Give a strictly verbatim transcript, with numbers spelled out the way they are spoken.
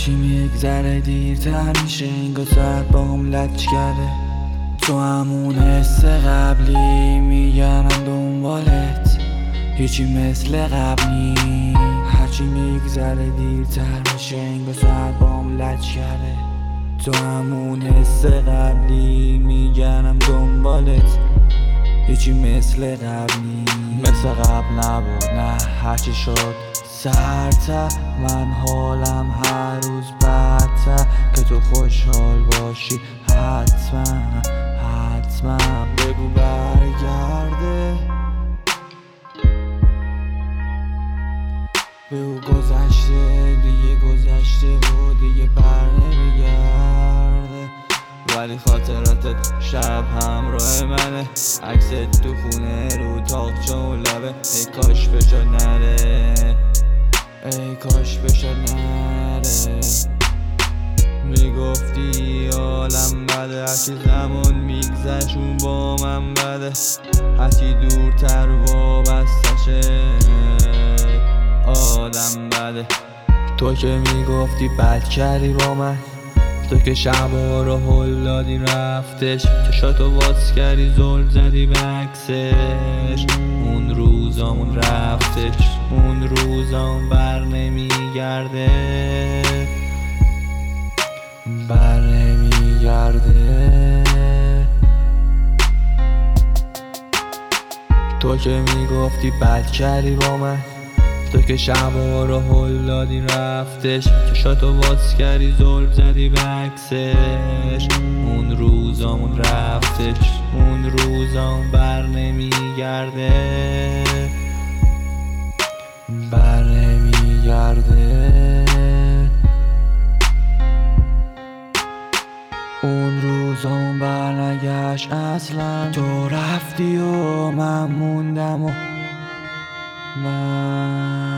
هرچی میگذره دیرتر میشه، انگار ساعت با هم لچ کرده. تو همون حس قبلی میگنم دنبالت، هیچی مثل قبلی. هرچی میگذره دیرتر میشه، انگار ساعت با هم لچ کرده. تو همون حس قبلی میگنم دنبالت، هیچی مثل قبلی. مثل قبل نبود نه، هرچی شد سرتر. من حالم هر روز بدتر، که تو خوشحال باشی حتما حتما. بگو برگرده، بگو گذشته دیگه، گذشته و دیگه بر نمیگرده. ولی خاطراتت شب همراه منه، عکست تو خونه رو تاقچه و لبه. ای کاش بشد نره، ای کاش بشد نره. میگفتی عالم بده، هرچی زمان میگذشت اون با من بده. هرچی دورتر وابستشه آدم بده. تو که میگفتی بد کردی با من، تو که شبا رو هل دادی رفتش. چشاتو باز کردی زل زدی به عکسش. اون روزامون رفتش، اون روزام بر نمیگرده، بر نمیگرده. تو که میگفتی بد کردی با من، تو که شبا رو هل دادی رفتش. چشاتو باز کردی زل زدی به عکسش. اون روزامون رفتش، اون روزام بر نمیگرده، بر نمیگرده. اون روزام بر نگشت اصلا. تو رفتی و من موندم و من